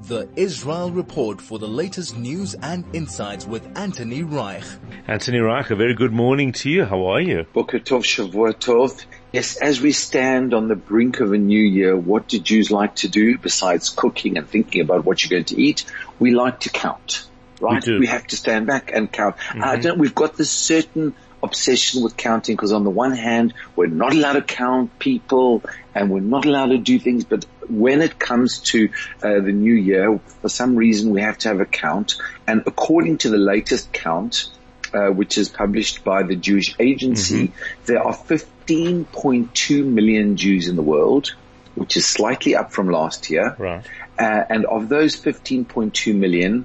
The Israel Report for the latest news and insights with Anthony Reich. Anthony Reich, a very good morning to you. How are you? Boker Tov, Shavua Tov. Yes, as we stand on the brink of a new year, what do Jews like to do besides cooking and thinking about what you're going to eat? We like to count, right? We have to stand back and count. We've got this certain obsession with counting because on the one hand, we're not allowed to count people and we're not allowed to do things, but when it comes to the new year, for some reason we have to have a count. And according to the latest count, which is published by the Jewish Agency, there are 15.2 million Jews in the world, which is slightly up from last year. Right. And of those 15.2 million,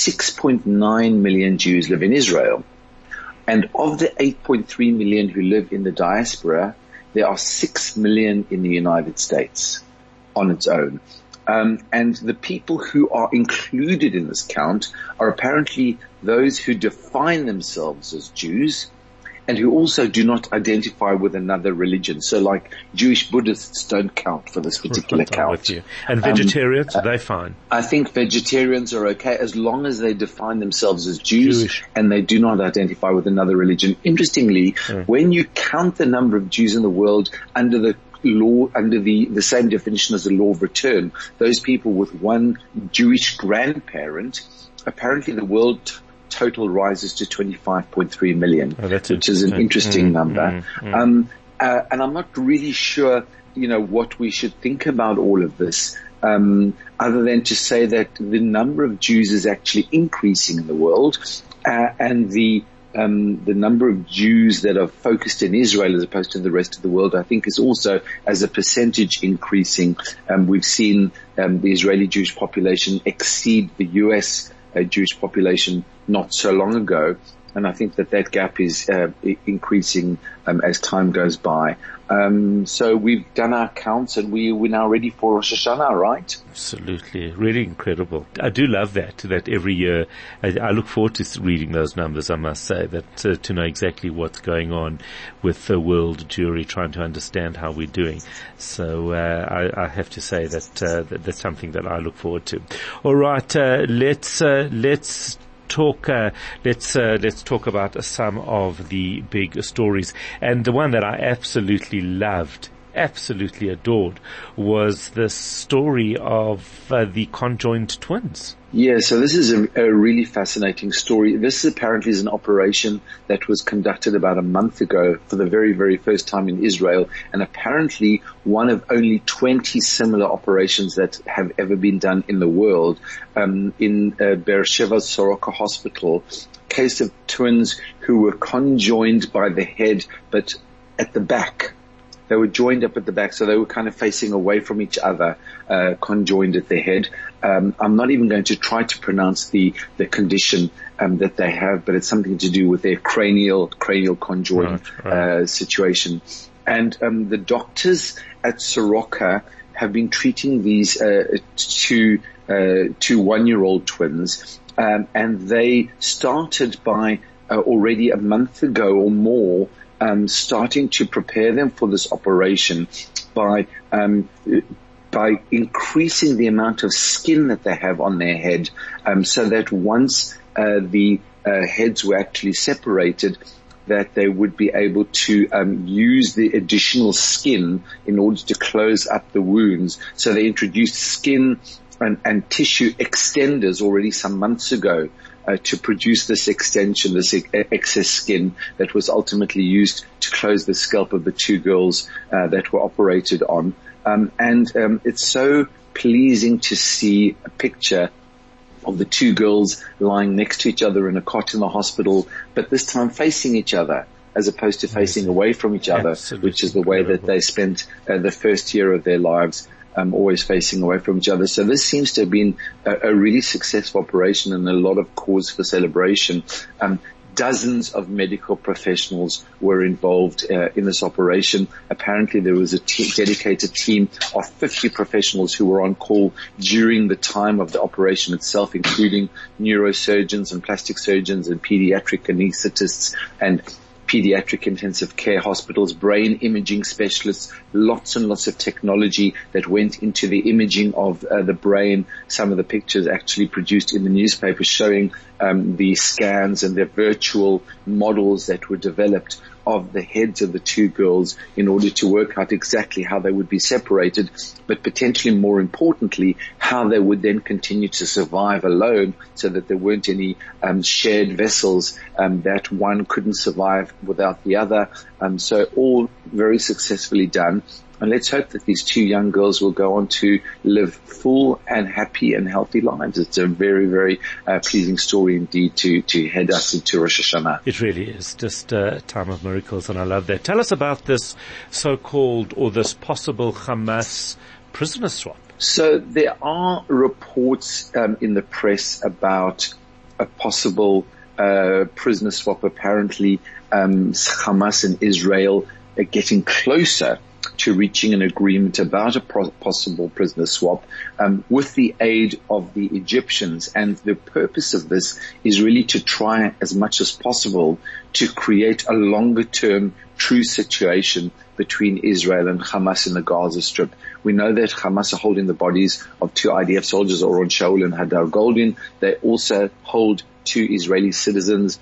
6.9 million Jews live in Israel. And of the 8.3 million who live in the diaspora, there are 6 million in the United States on its own. And the people who are included in this count are apparently those who define themselves as Jews and who also do not identify with another religion. So like Jewish Buddhists don't count for this particular count. With you. And vegetarians, they're fine. I think vegetarians are okay as long as they define themselves as Jews and they do not identify with another religion. Interestingly, when you count the number of Jews in the world under the law, under the same definition as the law of return, those people with one Jewish grandparent, apparently the world total rises to 25.3 million, which is an interesting number. And I'm not really sure, what we should think about all of this, other than to say that the number of Jews is actually increasing in the world, and the number of Jews that are focused in Israel as opposed to the rest of the world, I think is also as a percentage increasing. We've seen the Israeli Jewish population exceed the US Jewish population not so long ago. And I think that gap is increasing as time goes by. So we've done our counts and we're now ready for Rosh Hashanah, right? Absolutely. Really incredible. I do love that every year I look forward to reading those numbers, I must say, that to know exactly what's going on with the world Jewry, trying to understand how we're doing. So I have to say that that's something that I look forward to. All right, let's talk about some of the big stories. And the one that I absolutely loved, absolutely adored, was the story of the conjoined twins. Yeah, so this is a really fascinating story. This apparently is an operation that was conducted about a month ago for the very, very first time in Israel, and apparently one of only 20 similar operations that have ever been done in the world. In Beersheva's Soroka Hospital, case of twins who were conjoined by the head, but at the back. They were joined up at the back, so they were kind of facing away from each other, conjoined at the head. I'm not even going to try to pronounce the condition that they have, but it's something to do with their cranial conjoined situation. And the doctors at Soroka have been treating these two 1-year-old twins, and they started by already a month ago or more, starting to prepare them for this operation by increasing the amount of skin that they have on their head, so that once the heads were actually separated, that they would be able to use the additional skin in order to close up the wounds. So they introduced skin and tissue extenders already some months ago to produce this extension, this excess skin that was ultimately used to close the scalp of the two girls that were operated on. And it's so pleasing to see a picture of the two girls lying next to each other in a cot in the hospital, but this time facing each other as opposed to facing away from each other, which is the way that they spent the first year of their lives. Always facing away from each other. So this seems to have been a really successful operation and a lot of cause for celebration. Dozens of medical professionals were involved in this operation. Apparently there was a dedicated team of 50 professionals who were on call during the time of the operation itself, including neurosurgeons and plastic surgeons and pediatric anesthetists and pediatric intensive care hospitals, brain imaging specialists, lots and lots of technology that went into the imaging of the brain. Some of the pictures actually produced in the newspaper showing the scans and the virtual models that were developed of the heads of the two girls in order to work out exactly how they would be separated, but potentially more importantly, how they would then continue to survive alone so that there weren't any shared vessels that one couldn't survive without the other. So all very successfully done. And let's hope that these two young girls will go on to live full and happy and healthy lives. It's a very, very pleasing story indeed to head us into Rosh Hashanah. It really is just a time of miracles, and I love that. Tell us about this so-called or this possible Hamas prisoner swap. So there are reports in the press about a possible prisoner swap. Apparently, Hamas and Israel are getting closer to reaching an agreement about a possible prisoner swap with the aid of the Egyptians. And the purpose of this is really to try as much as possible to create a longer-term true situation between Israel and Hamas in the Gaza Strip. We know that Hamas are holding the bodies of two IDF soldiers, Oron Shaul and Hadar Goldin. They also hold two Israeli citizens,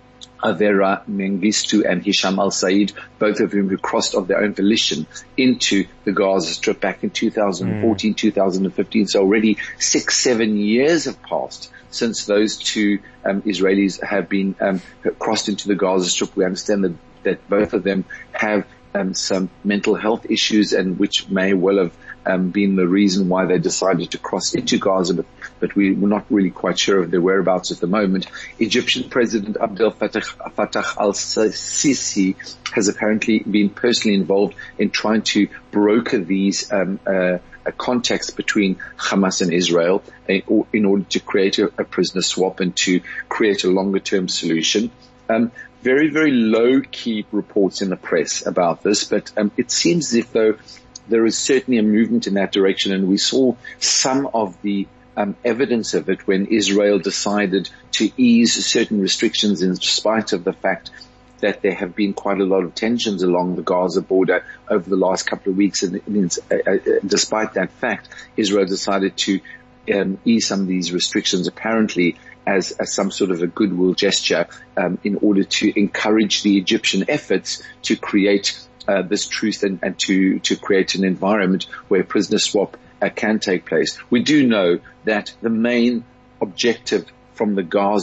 Avera Mengistu and Hisham al-Said, both of whom who crossed of their own volition into the Gaza Strip back in 2014, 2015. So already 6-7 years have passed since those two Israelis have been crossed into the Gaza Strip. We understand that both of them have some mental health issues, and which may well have been the reason why they decided to cross into Gaza, but we're not really quite sure of their whereabouts at the moment. Egyptian President Abdel Fattah al-Sisi has apparently been personally involved in trying to broker these contacts between Hamas and Israel in order to create a prisoner swap and to create a longer-term solution. Very, very low-key reports in the press about this, but it seems as if though there is certainly a movement in that direction, and we saw some of the evidence of it when Israel decided to ease certain restrictions in spite of the fact that there have been quite a lot of tensions along the Gaza border over the last couple of weeks. And despite that fact, Israel decided to ease some of these restrictions, apparently as some sort of a goodwill gesture, in order to encourage the Egyptian efforts to create this truth and to create an environment where prisoner swap can take place. We do know that the main objective from the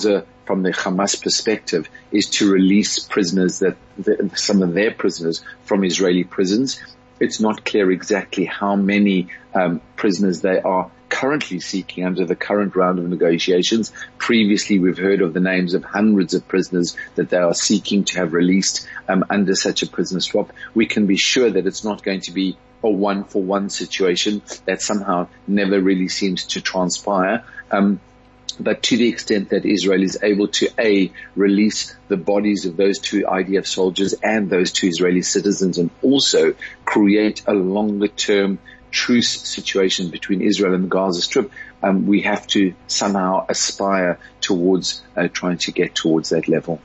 Hamas perspective is to release prisoners, some of their prisoners from Israeli prisons. It's not clear exactly how many prisoners they are currently seeking under the current round of negotiations. Previously, we've heard of the names of hundreds of prisoners that they are seeking to have released under such a prisoner swap. We can be sure that it's not going to be a one-for-one situation. That somehow never really seems to transpire. But to the extent that Israel is able to release the bodies of those two IDF soldiers and those two Israeli citizens, and also create a longer-term truce situation between Israel and the Gaza Strip, we have to somehow aspire towards trying to get towards that level.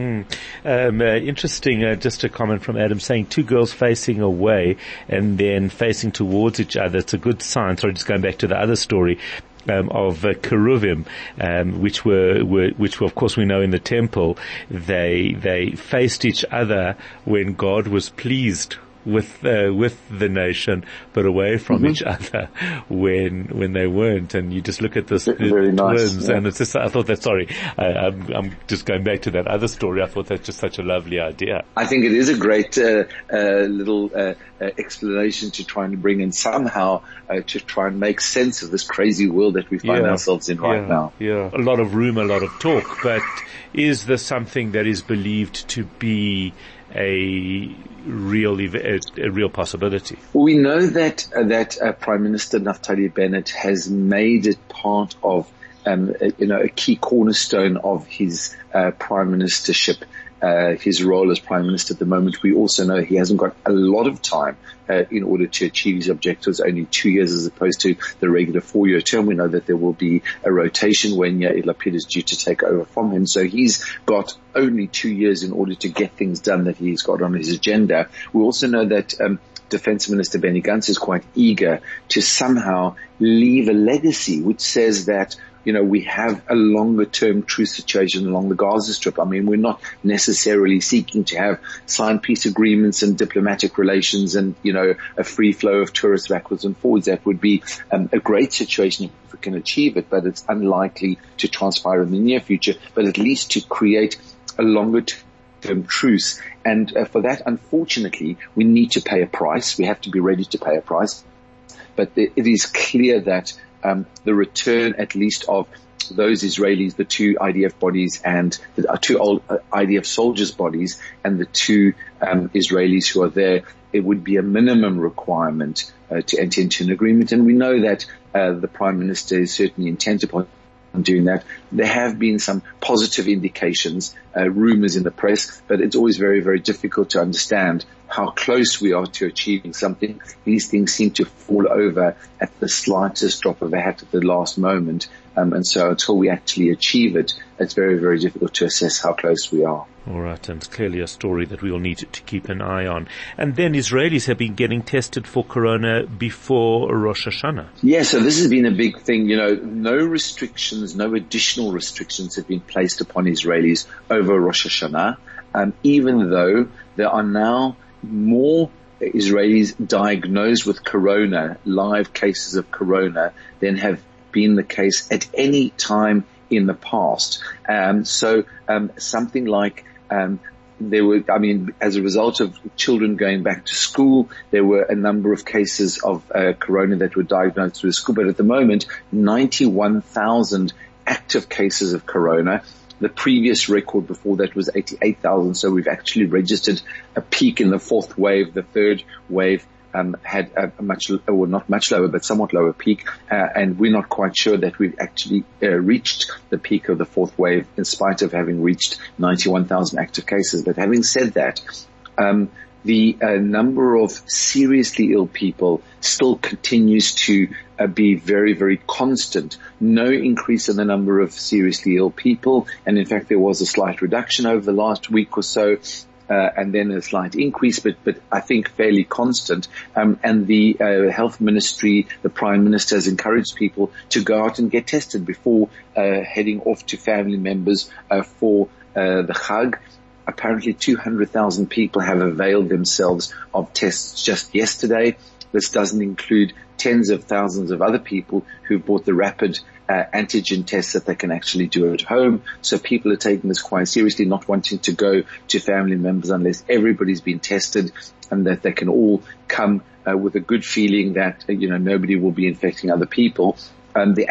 Interesting, just a comment from Adam saying two girls facing away and then facing towards each other. It's a good sign. Sorry, just going back to the other story of Keruvim, which were of course we know in the temple, they faced each other when God was pleased with the nation, but away from each other when they weren't. And you just look at this, very nice, twins, and it's just, I thought that, I'm just going back to that other story. I thought that's just such a lovely idea. I think it is a great little explanation to try and bring in somehow to try and make sense of this crazy world that we find ourselves in right now. Yeah, a lot of room, a lot of talk, but is this something that is believed to be a real possibility? We know that Prime Minister Naftali Bennett has made it part of a key cornerstone of his prime ministership his role as Prime Minister at the moment. We also know he hasn't got a lot of time in order to achieve his objectives, only 2 years as opposed to the regular 4-year term. We know that there will be a rotation when Yair Lapid is due to take over from him. So he's got only 2 years in order to get things done that he's got on his agenda. We also know that Defense Minister Benny Gantz is quite eager to somehow leave a legacy which says that, we have a longer-term truce situation along the Gaza Strip. I mean, we're not necessarily seeking to have signed peace agreements and diplomatic relations and, a free flow of tourists backwards and forwards. That would be a great situation if we can achieve it, but it's unlikely to transpire in the near future, but at least to create a longer-term truce. And for that, unfortunately, we need to pay a price. We have to be ready to pay a price. But it is clear that the return, at least, of those Israelis, the 2 IDF bodies and the 2 old IDF soldiers' bodies and the 2 Israelis who are there, it would be a minimum requirement to enter into an agreement. And we know that the Prime Minister is certainly intent upon doing that. There have been some positive indications, rumors in the press, but it's always very, very difficult to understand how close we are to achieving something. These things seem to fall over at the slightest drop of a hat at the last moment. And so until we actually achieve it, it's very, very difficult to assess how close we are. All right, and it's clearly a story that we all need to keep an eye on. And then Israelis have been getting tested for corona before Rosh Hashanah. Yeah, so this has been a big thing. No restrictions, no additional restrictions have been placed upon Israelis over Rosh Hashanah, even though there are now more Israelis diagnosed with corona, live cases of corona, than have been the case at any time in the past. Something like as a result of children going back to school, there were a number of cases of corona that were diagnosed through school. But at the moment, 91,000 active cases of corona. The previous record before that was 88,000. So we've actually registered a peak in the 4th wave. The 3rd wave had a not much lower, but somewhat lower peak. And we're not quite sure that we've actually reached the peak of the 4th wave in spite of having reached 91,000 active cases. But having said that, the number of seriously ill people still continues to be very, very constant. No increase in the number of seriously ill people. And in fact, there was a slight reduction over the last week or so. And then a slight increase, but I think fairly constant. And the health ministry, the Prime Minister has encouraged people to go out and get tested before heading off to family members for the Chag. Apparently 200,000 people have availed themselves of tests just yesterday. This doesn't include tens of thousands of other people who bought the rapid antigen tests that they can actually do at home. So people are taking this quite seriously, not wanting to go to family members unless everybody's been tested, and that they can all come with a good feeling that, nobody will be infecting other people. The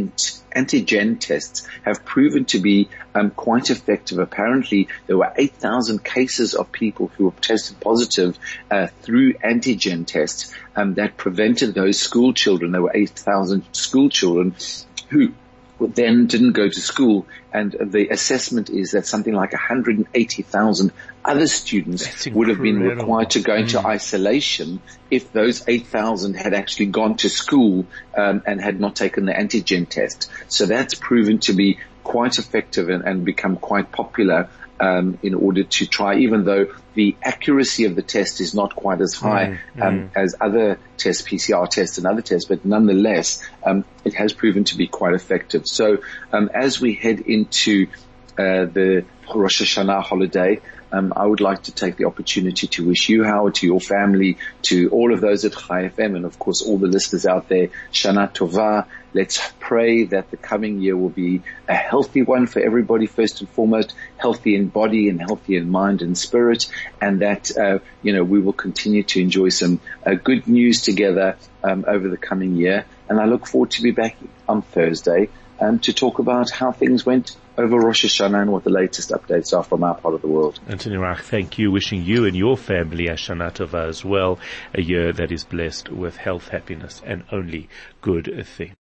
antigen tests have proven to be quite effective. Apparently, there were 8,000 cases of people who were tested positive through antigen tests that prevented those school children. There were 8,000 school children who then didn't go to school, and the assessment is that something like 180,000 other students would have been required to go into isolation if those 8,000 had actually gone to school and had not taken the antigen test. So that's proven to be quite effective and become quite popular in order to try, even though the accuracy of the test is not quite as high as other tests, PCR tests and other tests, but nonetheless, it has proven to be quite effective. So as we head into the Rosh Hashanah holiday, I would like to take the opportunity to wish you, Howard, to your family, to all of those at Chai FM, and of course all the listeners out there, Shana Tova. Let's pray that the coming year will be a healthy one for everybody, first and foremost, healthy in body and healthy in mind and spirit, and that, we will continue to enjoy some good news together over the coming year. And I look forward to be back on Thursday to talk about how things went over Rosh Hashanah and what the latest updates are from our part of the world. Anthony Reich, thank you. Wishing you and your family a Shana Tova as well, a year that is blessed with health, happiness, and only good things.